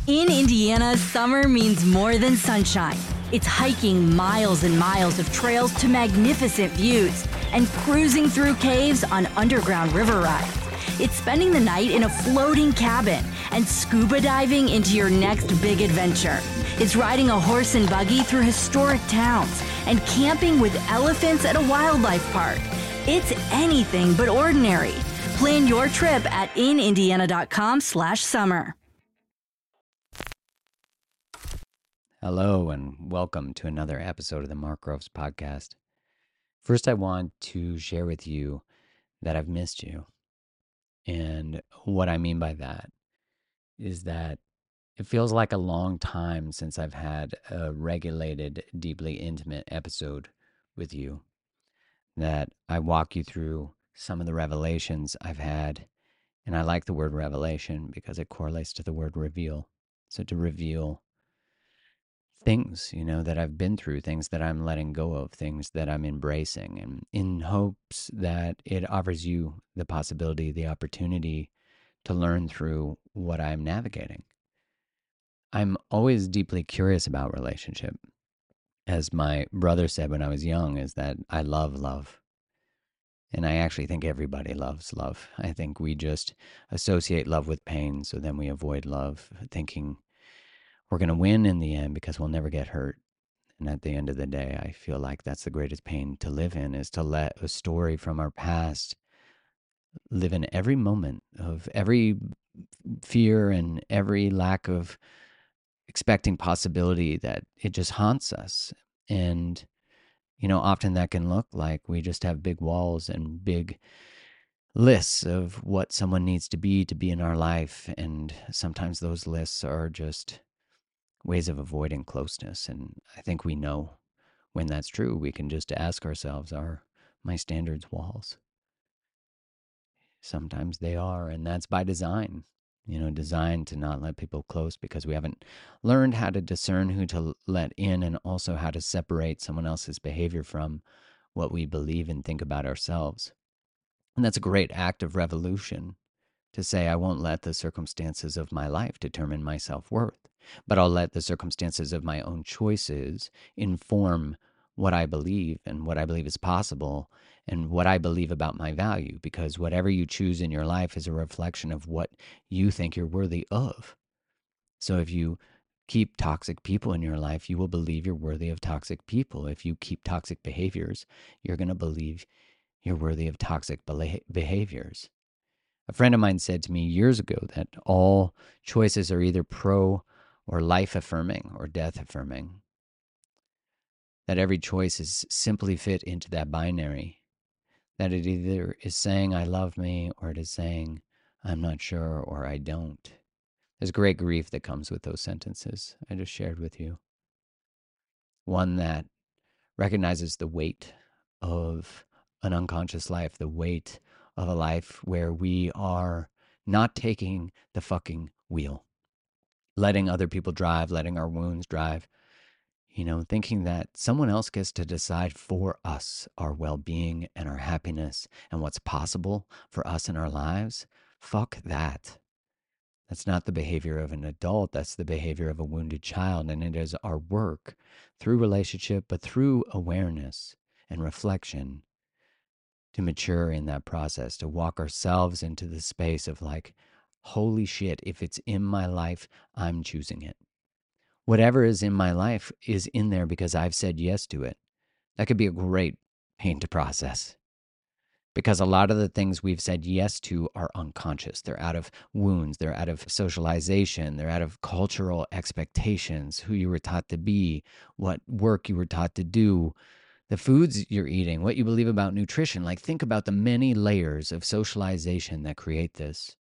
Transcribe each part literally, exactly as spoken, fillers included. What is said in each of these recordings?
In Indiana, summer means more than sunshine. It's hiking miles and miles of trails to magnificent views and cruising through caves on underground river rides. It's spending the night in a floating cabin and scuba diving into your next big adventure. It's riding a horse and buggy through historic towns and camping with elephants at a wildlife park. It's anything but ordinary. Plan your trip at inindiana.com slash summer. Hello and welcome to another episode of the Mark Groves podcast. First, I want to share with you that I've missed you. And what I mean by that is that it feels like a long time since I've had a regulated, deeply intimate episode with you, that I walk you through some of the revelations I've had. And I like the word revelation because it correlates to the word reveal. So to reveal things, you know, that I've been through, things that I'm letting go of, things that I'm embracing, and in hopes that it offers you the possibility, the opportunity to learn through what I'm navigating. I'm always deeply curious about relationship. As my brother said when I was young, is that I love love. And I actually think everybody loves love. I think we just associate love with pain, so then we avoid love, thinking we're going to win in the end because we'll never get hurt. And at the end of the day, I feel like that's the greatest pain to live in, is to let a story from our past live in every moment of every fear and every lack of expecting possibility, that it just haunts us. And, you know, often that can look like we just have big walls and big lists of what someone needs to be to be in our life. And sometimes those lists are just ways of avoiding closeness. And I think we know when that's true. We can just ask ourselves, are my standards walls? Sometimes they are, and that's by design. You know, designed to not let people close because we haven't learned how to discern who to let in, and also how to separate someone else's behavior from what we believe and think about ourselves. And that's a great act of revolution, to say, I won't let the circumstances of my life determine my self-worth, but I'll let the circumstances of my own choices inform what I believe and what I believe is possible and what I believe about my value, because whatever you choose in your life is a reflection of what you think you're worthy of. So if you keep toxic people in your life, you will believe you're worthy of toxic people. If you keep toxic behaviors, you're going to believe you're worthy of toxic behaviors. A friend of mine said to me years ago that all choices are either pro or life affirming or death affirming. That every choice is simply fit into that binary. That it either is saying I love me, or it is saying I'm not sure, or I don't. There's great grief that comes with those sentences I just shared with you. One that recognizes the weight of an unconscious life, the weight of a life where we are not taking the fucking wheel, letting other people drive, letting our wounds drive, you know, thinking that someone else gets to decide for us our well-being and our happiness and what's possible for us in our lives. Fuck that. That's not the behavior of an adult. That's the behavior of a wounded child. And it is our work through relationship, but through awareness and reflection, to mature in that process, to walk ourselves into the space of like, holy shit, if it's in my life, I'm choosing it. Whatever is in my life is in there because I've said yes to it. That could be a great pain to process, because a lot of the things we've said yes to are unconscious. They're out of wounds. They're out of socialization. They're out of cultural expectations, who you were taught to be, what work you were taught to do, the foods you're eating, what you believe about nutrition. Like, think about the many layers of socialization that create this.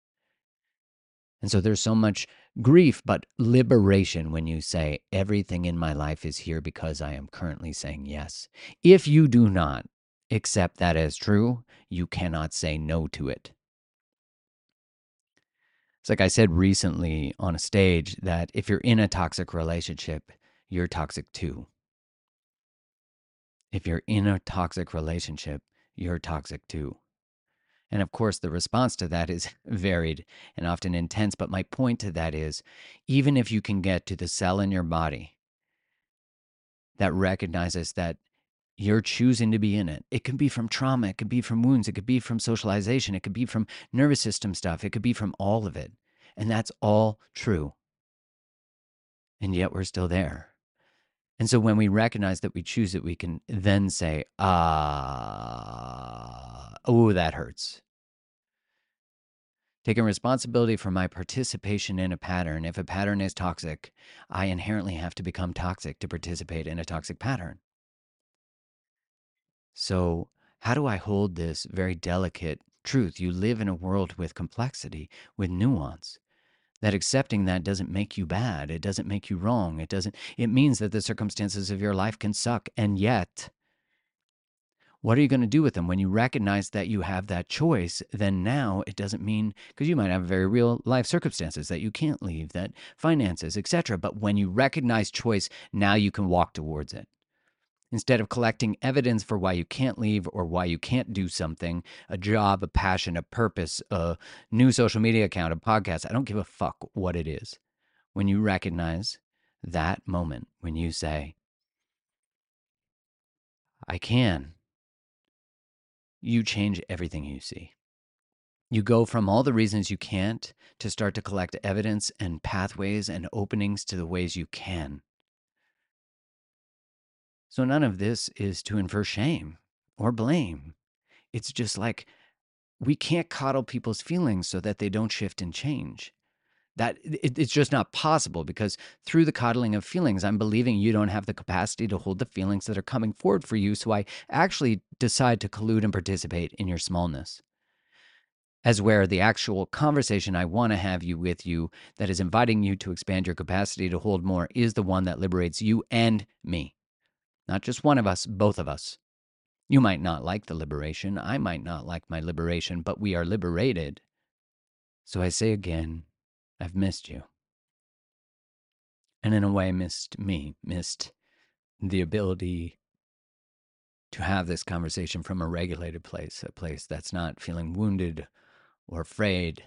And so there's so much grief, but liberation when you say, everything in my life is here because I am currently saying yes. If you do not accept that as true, you cannot say no to it. It's like I said recently on a stage, that if you're in a toxic relationship, you're toxic too. If you're in a toxic relationship, you're toxic too. And of course, the response to that is varied and often intense. But my point to that is, even if you can get to the cell in your body that recognizes that you're choosing to be in it, it can be from trauma, it could be from wounds, it could be from socialization, it could be from nervous system stuff, it could be from all of it. And that's all true. And yet we're still there. And so when we recognize that we choose it, we can then say, ah, oh, that hurts. Taking responsibility for my participation in a pattern. If a pattern is toxic, I inherently have to become toxic to participate in a toxic pattern. So, how do I hold this very delicate truth? You live in a world with complexity, with nuance. That accepting that doesn't make you bad. It doesn't make you wrong. It doesn't, it means that the circumstances of your life can suck. And yet, what are you going to do with them? When you recognize that you have that choice, then now it doesn't mean, because you might have very real life circumstances that you can't leave, that finances, et cetera. But when you recognize choice, now you can walk towards it. Instead of collecting evidence for why you can't leave or why you can't do something, a job, a passion, a purpose, a new social media account, a podcast, I don't give a fuck what it is. When you recognize that moment, when you say, I can, you change everything you see. You go from all the reasons you can't to start to collect evidence and pathways and openings to the ways you can. So none of this is to infer shame or blame. It's just like, we can't coddle people's feelings so that they don't shift and change. That it, it's just not possible, because through the coddling of feelings, I'm believing you don't have the capacity to hold the feelings that are coming forward for you. So I actually decide to collude and participate in your smallness. As where the actual conversation I want to have you with you, that is inviting you to expand your capacity to hold more, is the one that liberates you and me. Not just one of us, both of us. You might not like the liberation. I might not like my liberation, but we are liberated. So I say again, I've missed you. And in a way, missed me, missed the ability to have this conversation from a regulated place, a place that's not feeling wounded or afraid.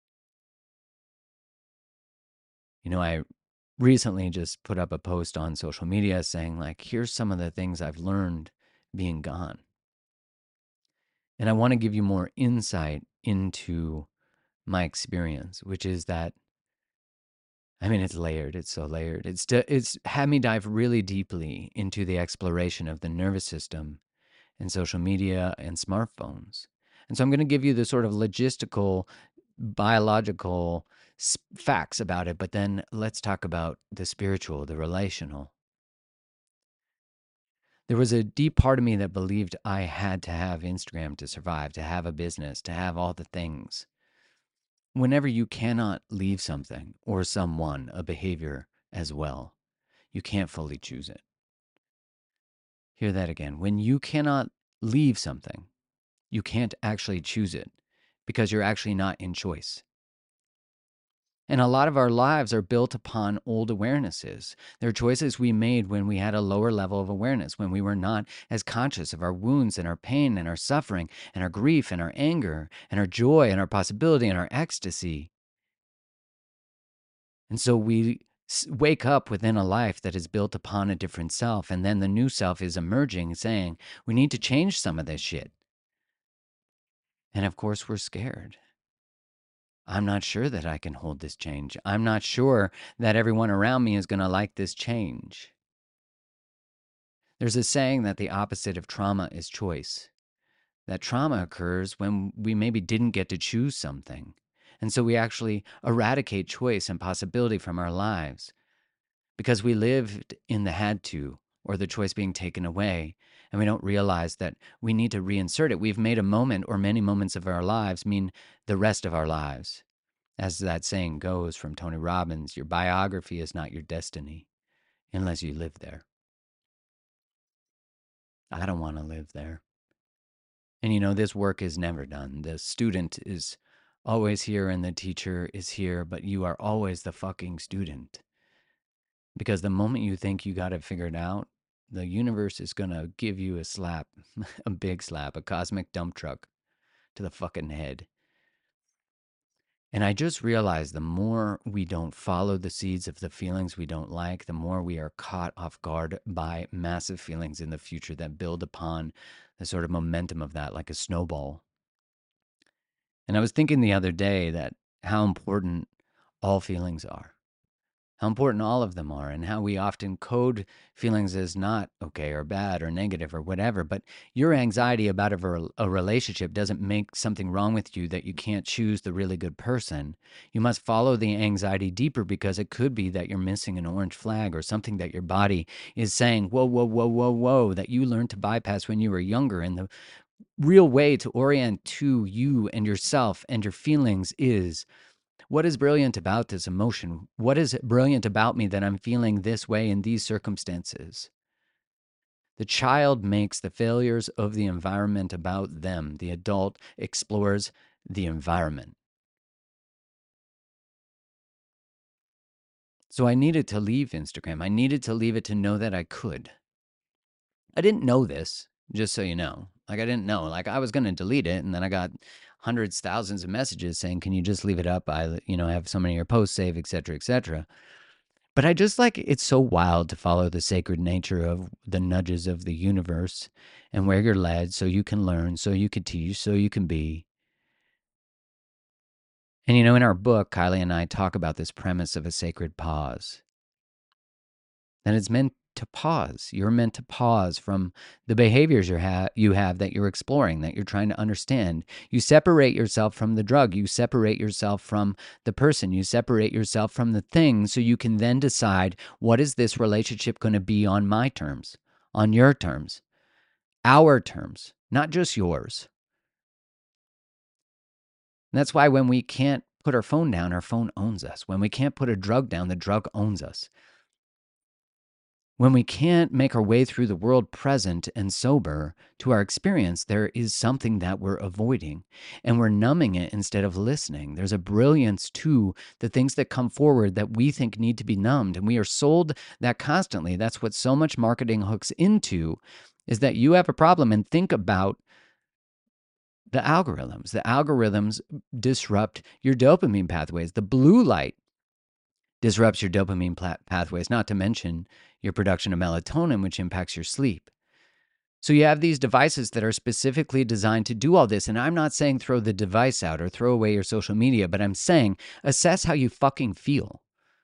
You know, I recently just put up a post on social media saying, like, here's some of the things I've learned being gone. And I want to give you more insight into my experience, which is that, I mean, it's layered. It's so layered. It's it's had me dive really deeply into the exploration of the nervous system and social media and smartphones. And so I'm going to give you the sort of logistical, biological facts about it, but then let's talk about the spiritual, the relational. There was a deep part of me that believed I had to have Instagram to survive, to have a business, to have all the things. Whenever you cannot leave something or someone, a behavior as well, you can't fully choose it. Hear that again. When you cannot leave something, you can't actually choose it, because you're actually not in choice. And a lot of our lives are built upon old awarenesses. They're choices we made when we had a lower level of awareness, when we were not as conscious of our wounds and our pain and our suffering and our grief and our anger and our joy and our possibility and our ecstasy. And so we wake up within a life that is built upon a different self, and then the new self is emerging, saying, we need to change some of this shit. And of course, we're scared. I'm not sure that I can hold this change. I'm not sure that everyone around me is going to like this change. There's a saying that the opposite of trauma is choice. That trauma occurs when we maybe didn't get to choose something. And so we actually eradicate choice and possibility from our lives because we lived in the had to, or the choice being taken away, and we don't realize that we need to reinsert it. We've made a moment or many moments of our lives mean the rest of our lives. As that saying goes from Tony Robbins, your biography is not your destiny unless you live there. I don't want to live there. And you know, this work is never done. The student is always here and the teacher is here, but you are always the fucking student. Because the moment you think you got it figured out, the universe is going to give you a slap, a big slap, a cosmic dump truck to the fucking head. And I just realized the more we don't follow the seeds of the feelings we don't like, the more we are caught off guard by massive feelings in the future that build upon the sort of momentum of that, like a snowball. And I was thinking the other day that how important all feelings are, how important all of them are, and how we often code feelings as not okay or bad or negative or whatever. But your anxiety about a, a relationship doesn't make something wrong with you that you can't choose the really good person. You must follow the anxiety deeper, because it could be that you're missing an orange flag or something that your body is saying, whoa, whoa, whoa, whoa, whoa, that you learned to bypass when you were younger. And the real way to orient to you and yourself and your feelings is, what is brilliant about this emotion? What is brilliant about me that I'm feeling this way in these circumstances? The child makes the failures of the environment about them. The adult explores the environment. So I needed to leave Instagram. I needed to leave it to know that I could. I didn't know this, just so you know. Like, I didn't know. Like, I was going to delete it, and then I got hundreds, thousands of messages saying, can you just leave it up? I, you know, have so many of your posts saved, et cetera, et cetera. But I just like, it's so wild to follow the sacred nature of the nudges of the universe and where you're led, so you can learn, so you can teach, so you can be. And, you know, in our book, Kylie and I talk about this premise of a sacred pause. And it's meant to pause. You're meant to pause from the behaviors you have, you have that you're exploring, that you're trying to understand. You separate yourself from the drug. You separate yourself from the person. You separate yourself from the thing, so you can then decide, what is this relationship going to be on my terms, on your terms, our terms, not just yours. And that's why when we can't put our phone down, our phone owns us. When we can't put a drug down, the drug owns us. When we can't make our way through the world present and sober to our experience, there is something that we're avoiding, and we're numbing it instead of listening. There's a brilliance to the things that come forward that we think need to be numbed, and we are sold that constantly. That's what so much marketing hooks into, is that you have a problem, and think about the algorithms. The algorithms disrupt your dopamine pathways. The blue light disrupts your dopamine pathways, not to mention your production of melatonin, which impacts your sleep. So you have these devices that are specifically designed to do all this. And I'm not saying throw the device out or throw away your social media, but I'm saying assess how you fucking feel.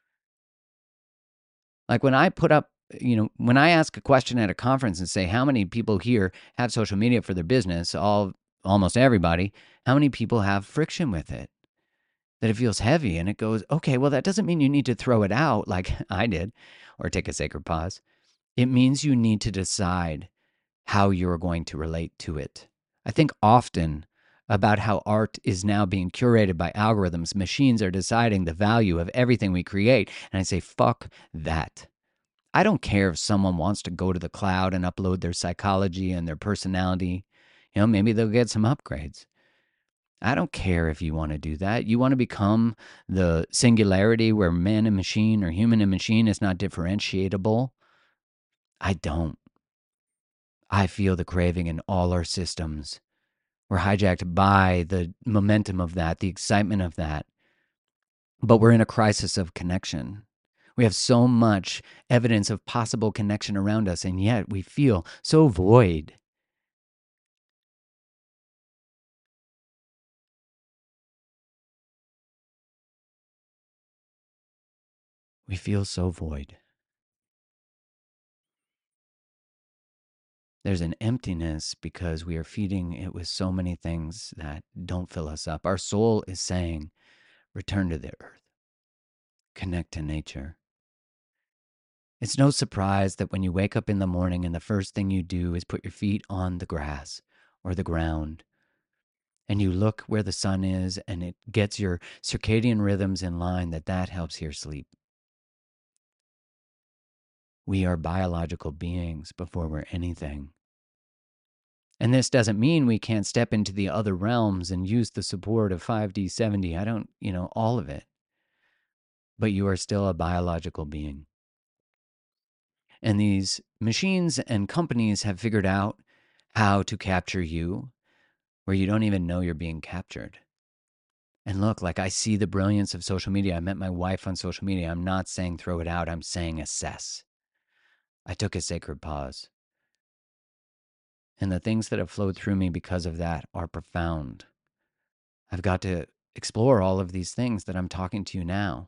Like, when I put up, you know, when I ask a question at a conference and say, how many people here have social media for their business? All, almost everybody. How many people have friction with it? That it feels heavy, and it goes, okay, well, that doesn't mean you need to throw it out like I did or take a sacred pause. It means you need to decide how you're going to relate to it. I think often about how art is now being curated by algorithms. Machines are deciding the value of everything we create. And I say, fuck that. I don't care if someone wants to go to the cloud and upload their psychology and their personality. You know, maybe they'll get some upgrades. I don't care if you want to do that. You want to become the singularity where man and machine or human and machine is not differentiatable. I don't. I feel the craving in all our systems. We're hijacked by the momentum of that, the excitement of that. But we're in a crisis of connection. We have so much evidence of possible connection around us, and yet we feel so void. We feel so void. There's an emptiness because we are feeding it with so many things that don't fill us up. Our soul is saying, return to the earth, connect to nature. It's no surprise that when you wake up in the morning and the first thing you do is put your feet on the grass or the ground, and you look where the sun is and it gets your circadian rhythms in line, that that helps your sleep. We are biological beings before we're anything. And this doesn't mean we can't step into the other realms and use the support of five D, seven D. I don't, you know, all of it. But you are still a biological being. And these machines and companies have figured out how to capture you where you don't even know you're being captured. And look, like I see the brilliance of social media. I met my wife on social media. I'm not saying throw it out. I'm saying assess. I took a sacred pause. And the things that have flowed through me because of that are profound. I've got to explore all of these things that I'm talking to you now.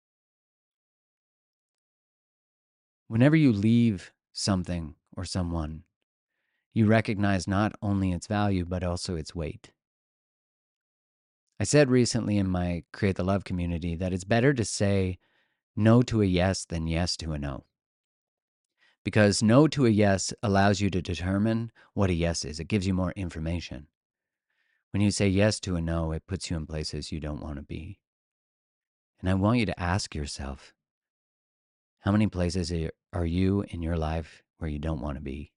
Whenever you leave something or someone, you recognize not only its value, but also its weight. I said recently in my Create the Love community that it's better to say no to a yes than yes to a no. Because no to a yes allows you to determine what a yes is. It gives you more information. When you say yes to a no, it puts you in places you don't want to be. And I want you to ask yourself, how many places are you in your life where you don't want to be?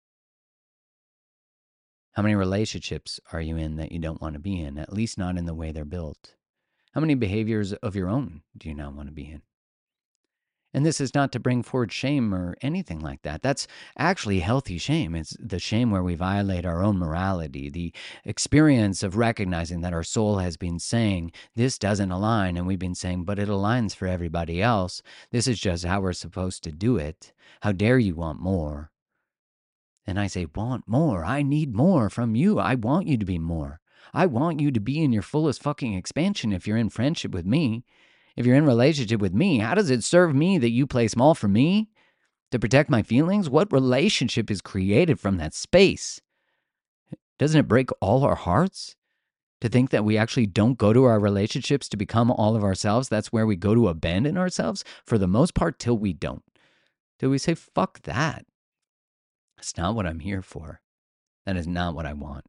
How many relationships are you in that you don't want to be in, at least not in the way they're built? How many behaviors of your own do you not want to be in? And this is not to bring forward shame or anything like that. That's actually healthy shame. It's the shame where we violate our own morality, the experience of recognizing that our soul has been saying, this doesn't align. And we've been saying, but it aligns for everybody else. This is just how we're supposed to do it. How dare you want more? And I say, want more. I need more from you. I want you to be more. I want you to be in your fullest fucking expansion if you're in friendship with me. If you're in relationship with me, how does it serve me that you play small for me to protect my feelings? What relationship is created from that space? Doesn't it break all our hearts to think that we actually don't go to our relationships to become all of ourselves? That's where we go to abandon ourselves for the most part till we don't. Till we say, fuck that. That's not what I'm here for. That is not what I want.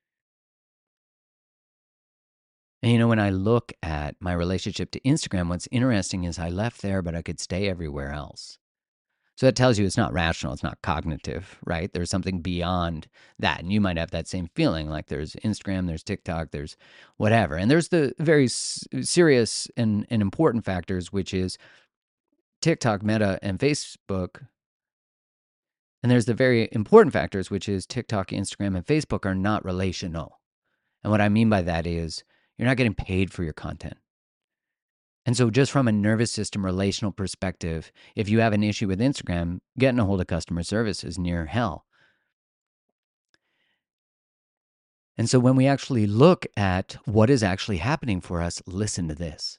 And you know, when I look at my relationship to Instagram, what's interesting is I left there, but I could stay everywhere else. So that tells you it's not rational, it's not cognitive, right? There's something beyond that. And you might have that same feeling, like there's Instagram, there's TikTok, there's whatever. And there's the very s- serious and, and important factors, which is TikTok, Meta, and Facebook. And there's the very important factors, which is TikTok, Instagram, and Facebook are not relational. And what I mean by that is you're not getting paid for your content. And so just from a nervous system relational perspective, if you have an issue with Instagram, getting a hold of customer service is near hell. And so when we actually look at what is actually happening for us, listen to this.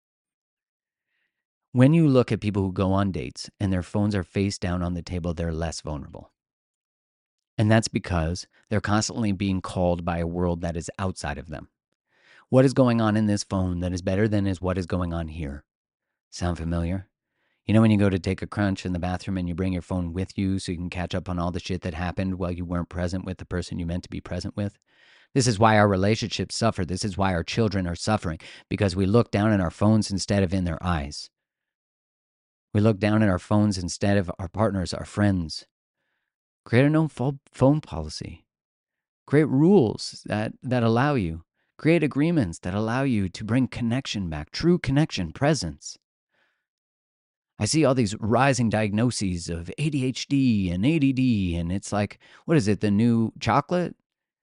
When you look at people who go on dates and their phones are face down on the table, they're less vulnerable. And that's because they're constantly being called by a world that is outside of them. What is going on in this phone that is better than is what is going on here? Sound familiar? You know when you go to take a crunch in the bathroom and you bring your phone with you so you can catch up on all the shit that happened while you weren't present with the person you meant to be present with? This is why our relationships suffer. This is why our children are suffering, because we look down at our phones instead of in their eyes. We look down at our phones instead of our partners, our friends. Create a no phone policy. Create rules that, that allow you. Create agreements that allow you to bring connection back, true connection, presence. I see all these rising diagnoses of A D H D and A D D, and it's like, what is it, the new chocolate?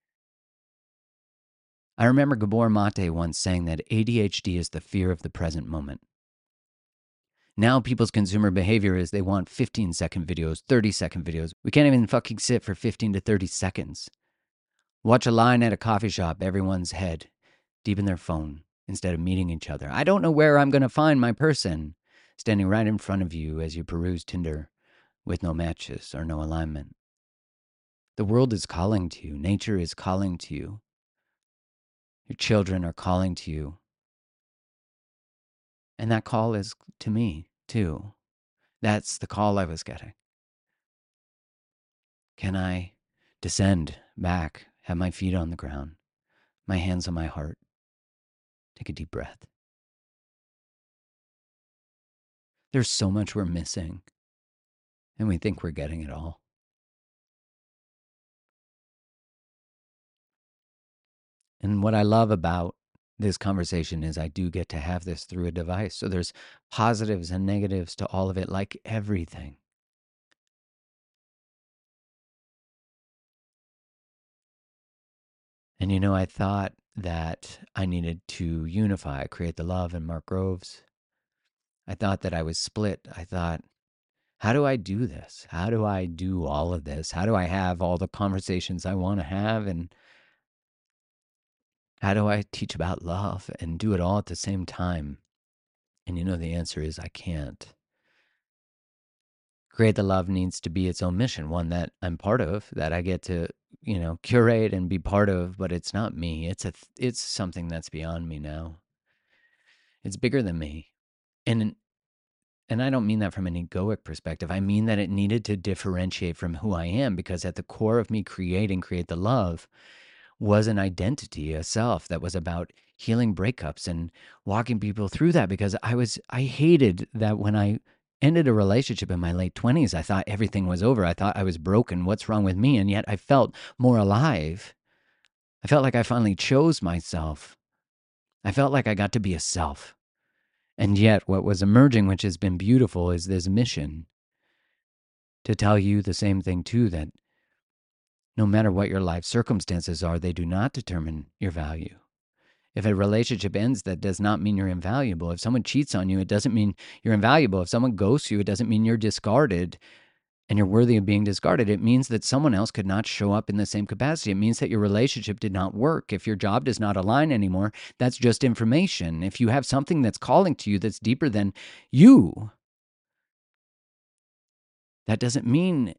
I remember Gabor Mate once saying that A D H D is the fear of the present moment. Now people's consumer behavior is they want fifteen second videos, thirty second videos. We can't even fucking sit for fifteen to thirty seconds. Watch a line at a coffee shop, everyone's head deep in their phone instead of meeting each other. I don't know where I'm going to find my person standing right in front of you as you peruse Tinder with no matches or no alignment. The world is calling to you. Nature is calling to you. Your children are calling to you. And that call is to me, too. That's the call I was getting. Can I descend back, have my feet on the ground, my hands on my heart, take a deep breath? There's so much we're missing, and we think we're getting it all. And what I love about this conversation is I do get to have this through a device. So there's positives and negatives to all of it, like everything. And, you know, I thought that I needed to unify, create the love in Mark Groves. I thought that I was split. I thought, how do I do this? How do I do all of this? How do I have all the conversations I want to have? And how do I teach about love and do it all at the same time? And you know, the answer is I can't. Create the Love needs to be its own mission, one that I'm part of, that I get to, you know, curate and be part of, but it's not me. It's a it's something that's beyond me now. It's bigger than me. And and I don't mean that from an egoic perspective. I mean that it needed to differentiate from who I am, because at the core of me creating Create the Love was an identity, a self that was about healing breakups and walking people through that, because I was I hated that when I ended a relationship in my late twenties, I thought everything was over. I thought I was broken. What's wrong with me? And yet I felt more alive. I felt like I finally chose myself. I felt like I got to be a self. And yet what was emerging, which has been beautiful, is this mission to tell you the same thing too, that no matter what your life circumstances are, they do not determine your value. If a relationship ends, that does not mean you're invaluable. If someone cheats on you, it doesn't mean you're invaluable. If someone ghosts you, it doesn't mean you're discarded and you're worthy of being discarded. It means that someone else could not show up in the same capacity. It means that your relationship did not work. If your job does not align anymore, that's just information. If you have something that's calling to you that's deeper than you, that doesn't mean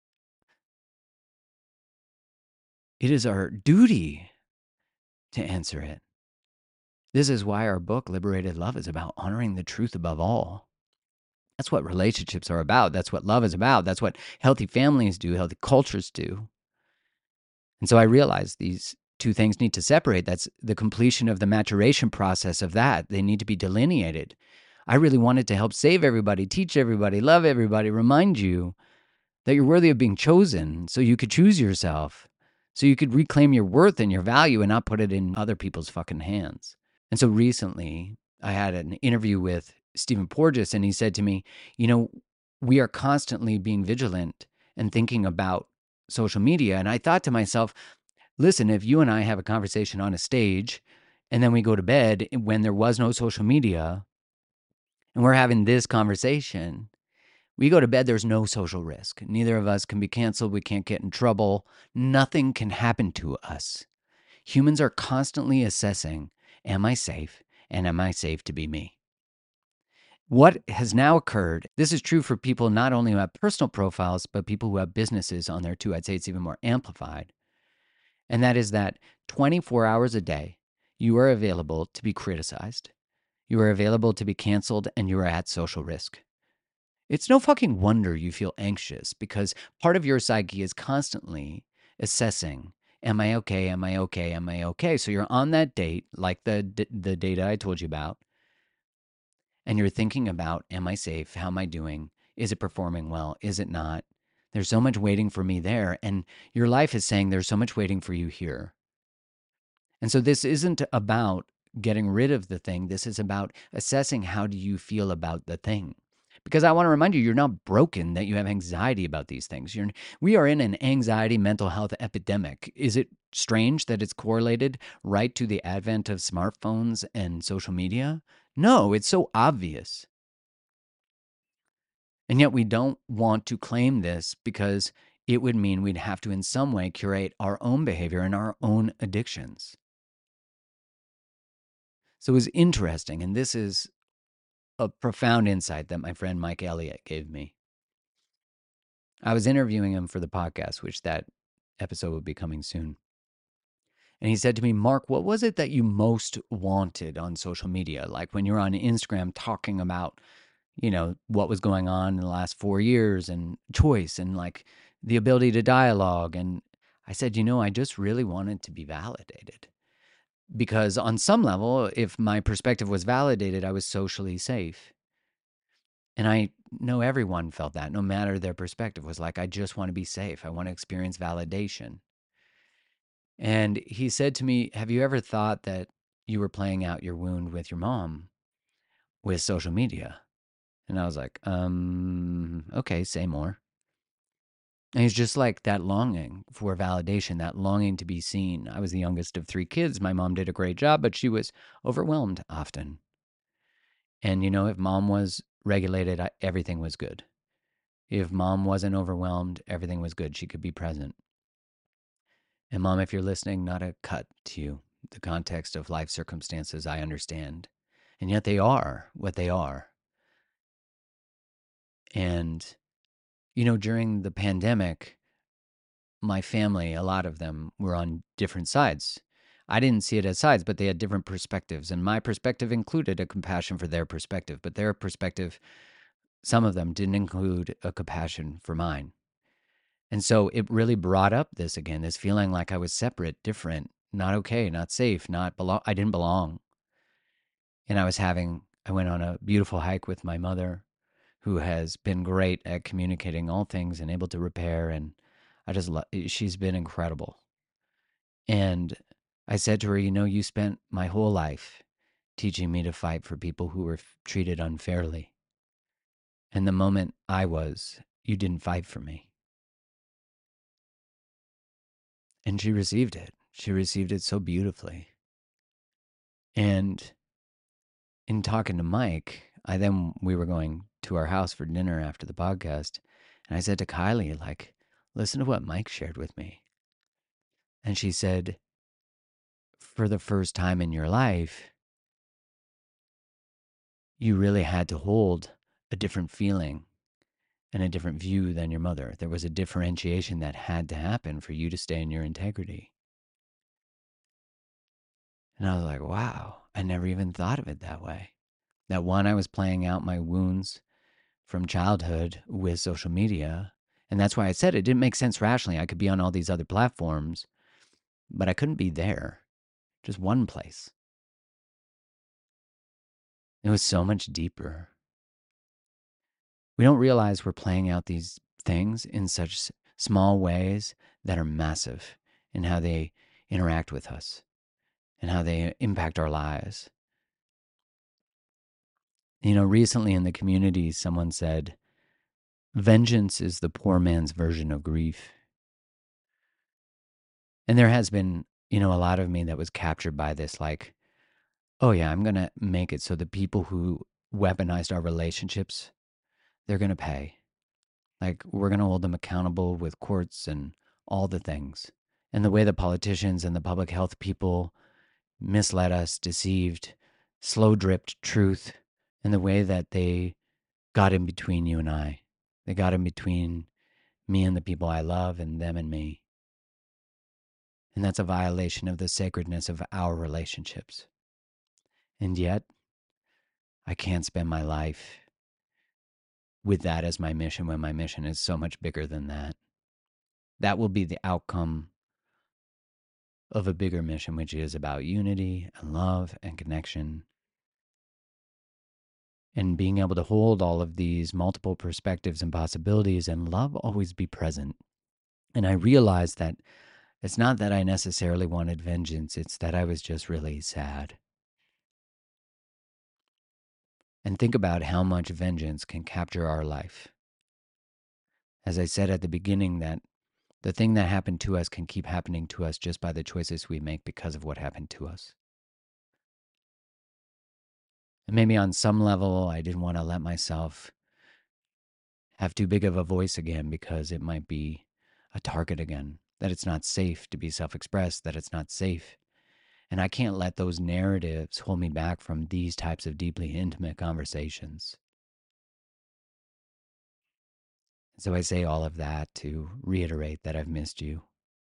it is our duty to answer it. This is why our book, Liberated Love, is about honoring the truth above all. That's what relationships are about. That's what love is about. That's what healthy families do, healthy cultures do. And so I realized these two things need to separate. That's the completion of the maturation process of that. They need to be delineated. I really wanted to help save everybody, teach everybody, love everybody, remind you that you're worthy of being chosen so you could choose yourself, so you could reclaim your worth and your value and not put it in other people's fucking hands. And so recently, I had an interview with Stephen Porges, and he said to me, you know, we are constantly being vigilant and thinking about social media. And I thought to myself, listen, if you and I have a conversation on a stage and then we go to bed when there was no social media and we're having this conversation, we go to bed, there's no social risk. Neither of us can be canceled. We can't get in trouble. Nothing can happen to us. Humans are constantly assessing, am I safe? And am I safe to be me? What has now occurred, this is true for people not only who have personal profiles, but people who have businesses on there too. I'd say it's even more amplified. And that is that twenty-four hours a day, you are available to be criticized. You are available to be canceled, and you are at social risk. It's no fucking wonder you feel anxious, because part of your psyche is constantly assessing, am I okay? Am I okay? Am I okay? So you're on that date, like the the data I told you about, and you're thinking about, am I safe? How am I doing? Is it performing well? Is it not? There's so much waiting for me there, and your life is saying there's so much waiting for you here. And so this isn't about getting rid of the thing. This is about assessing, how do you feel about the thing? Because I want to remind you, you're not broken, that you have anxiety about these things. You're, we are in an anxiety mental health epidemic. Is it strange that it's correlated right to the advent of smartphones and social media? No, it's so obvious. And yet we don't want to claim this, because it would mean we'd have to in some way curate our own behavior and our own addictions. So it was interesting, and this is a profound insight that my friend Mike Elliott gave me. I was interviewing him for the podcast, which that episode will be coming soon. And he said to me, Mark, what was it that you most wanted on social media? Like when you're on Instagram talking about, you know, what was going on in the last four years and choice and like the ability to dialogue. And I said, you know, I just really wanted to be validated. Because on some level, if my perspective was validated, I was socially safe. And I know everyone felt that, no matter their perspective, was like, I just want to be safe. I want to experience validation. And he said to me, have you ever thought that you were playing out your wound with your mom with social media? And I was like, um, okay, say more. And it's just like that longing for validation, that longing to be seen. I was the youngest of three kids. My mom did a great job, but she was overwhelmed often. And, you know, if mom was regulated, everything was good. If mom wasn't overwhelmed, everything was good. She could be present. And mom, if you're listening, not a cut to you. The context of life circumstances, I understand. And yet they are what they are. And, you know, during the pandemic, my family, a lot of them were on different sides. I didn't see it as sides, but they had different perspectives. And my perspective included a compassion for their perspective, but their perspective, some of them didn't include a compassion for mine. And so it really brought up this again, this feeling like I was separate, different, not okay, not safe, not belong. I didn't belong. And I was having, I went on a beautiful hike with my mother, who has been great at communicating all things and able to repair. And I just love, she's been incredible. And I said to her, you know, you spent my whole life teaching me to fight for people who were f- treated unfairly. And the moment I was, you didn't fight for me. And she received it. She received it so beautifully. And in talking to Mike, I then, we were going to our house for dinner after the podcast. And I said to Kylie, like, listen to what Mike shared with me. And she said, for the first time in your life, you really had to hold a different feeling and a different view than your mother. There was a differentiation that had to happen for you to stay in your integrity. And I was like, wow, I never even thought of it that way. That one, I was playing out my wounds from childhood with social media. And that's why I said it didn't make sense rationally. I could be on all these other platforms, but I couldn't be there. Just one place. It was so much deeper. We don't realize we're playing out these things in such small ways that are massive in how they interact with us and how they impact our lives. You know, recently in the community, someone said, vengeance is the poor man's version of grief. And there has been, you know, a lot of me that was captured by this, like, oh yeah, I'm going to make it so the people who weaponized our relationships, they're going to pay. Like, we're going to hold them accountable with courts and all the things. And the way the politicians and the public health people misled us, deceived, slow dripped truth, and the way that they got in between you and I. They got in between me and the people I love and them and me. And that's a violation of the sacredness of our relationships. And yet, I can't spend my life with that as my mission when my mission is so much bigger than that. That will be the outcome of a bigger mission, which is about unity and love and connection. And being able to hold all of these multiple perspectives and possibilities and love always be present. And I realized that it's not that I necessarily wanted vengeance, it's that I was just really sad. And think about how much vengeance can capture our life. As I said at the beginning, that the thing that happened to us can keep happening to us just by the choices we make because of what happened to us. And maybe on some level, I didn't want to let myself have too big of a voice again because it might be a target again, that it's not safe to be self-expressed, that it's not safe. And I can't let those narratives hold me back from these types of deeply intimate conversations. So I say all of that to reiterate that I've missed you.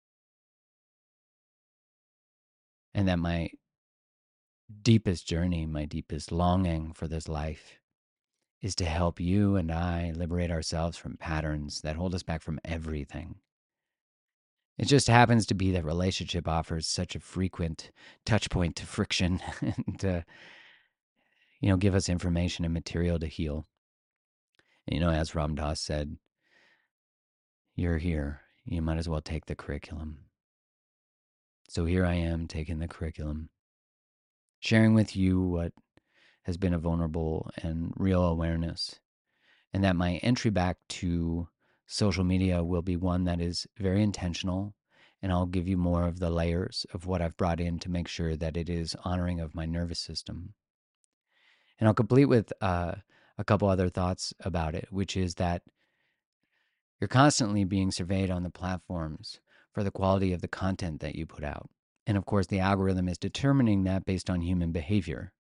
And that my deepest journey, my deepest longing for this life is to help you and I liberate ourselves from patterns that hold us back from everything. It just happens to be that relationship offers such a frequent touch point to friction and to, you know, give us information and material to heal. And, you know, as Ram Dass said, you're here. You might as well take the curriculum. So here I am taking the curriculum, sharing with you what has been a vulnerable and real awareness, and that my entry back to social media will be one that is very intentional, and I'll give you more of the layers of what I've brought in to make sure that it is honoring of my nervous system. And I'll complete with uh, a couple other thoughts about it, which is that you're constantly being surveyed on the platforms for the quality of the content that you put out. And of course, the algorithm is determining that based on human behavior.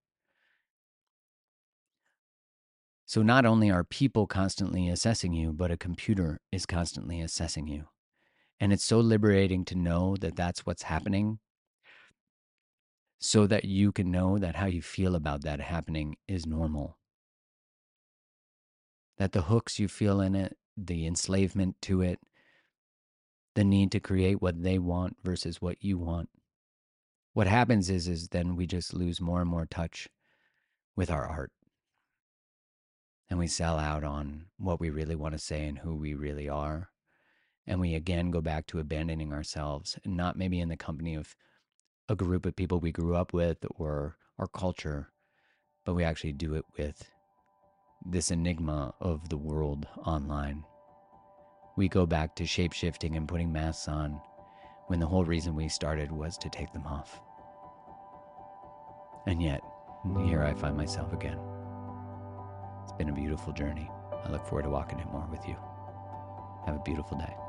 So not only are people constantly assessing you, but a computer is constantly assessing you. And it's so liberating to know that that's what's happening, so that you can know that how you feel about that happening is normal. That the hooks you feel in it, the enslavement to it, the need to create what they want versus what you want. What happens is is then we just lose more and more touch with our art. And we sell out on what we really want to say and who we really are. And we again go back to abandoning ourselves, and not maybe in the company of a group of people we grew up with or our culture, but we actually do it with this enigma of the world online. We go back to shape-shifting and putting masks on when the whole reason we started was to take them off. And yet, here I find myself again. It's been a beautiful journey. I look forward to walking it more with you. Have a beautiful day.